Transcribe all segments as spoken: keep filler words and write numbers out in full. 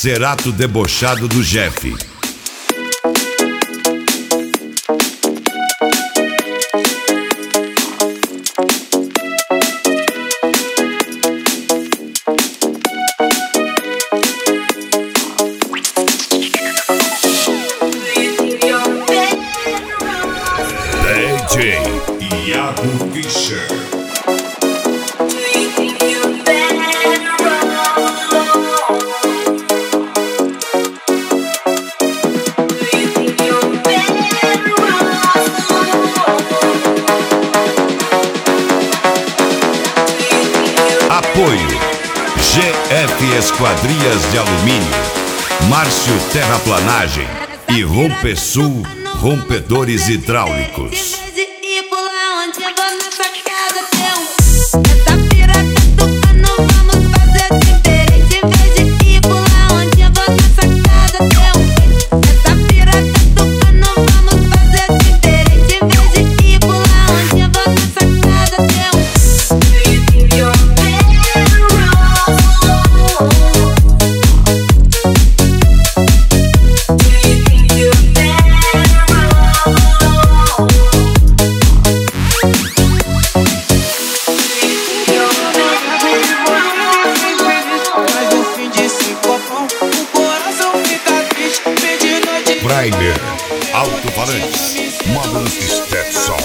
Cerato debochado do Jeff. D J Iago Fischer. Apoio G F Esquadrias de Alumínio, Márcio Terraplanagem e Rompesul Rompedores Hidráulicos. Primer, alto-falantes, módulos Stetson.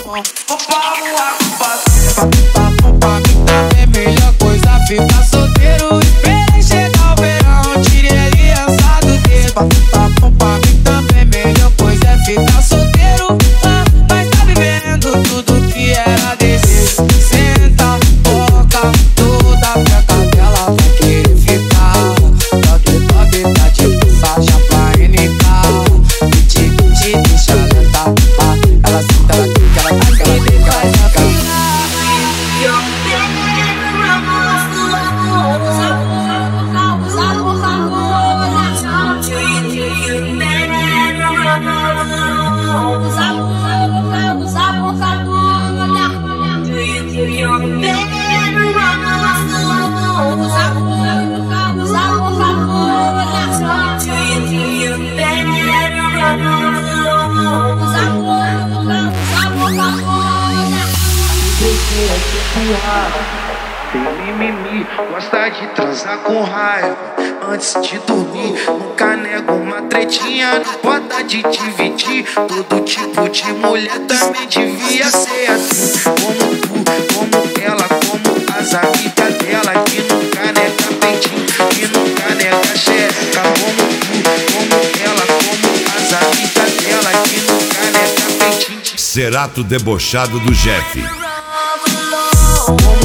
É melhor coisa ficar solteiro. Esperei chegar o verão, tirei a aliança do dedo. Pra mim também melhor coisa é ficar solteiro. Ah, mas tá vivendo tudo que era desejo. Senta, boca, toda a minha cadela vai querer ficar. Toque, toque, tá tipo Sacha pra N K. Te deixa lenta, ah, ela senta, ela quica, ela quica, ela quica, ela quica. Tem mimimi, gosta de transar com raiva antes de dormir. Nunca nego uma tretinha, não pode de dividir. Todo tipo de mulher também devia ser assim. Como tu, como ela, como as amigas dela, que nunca nega peitinho, que nunca nega xereca. Como tu, como ela, como as amigas dela, que nunca nega peitinho. Cerato debochado do Jeff. Como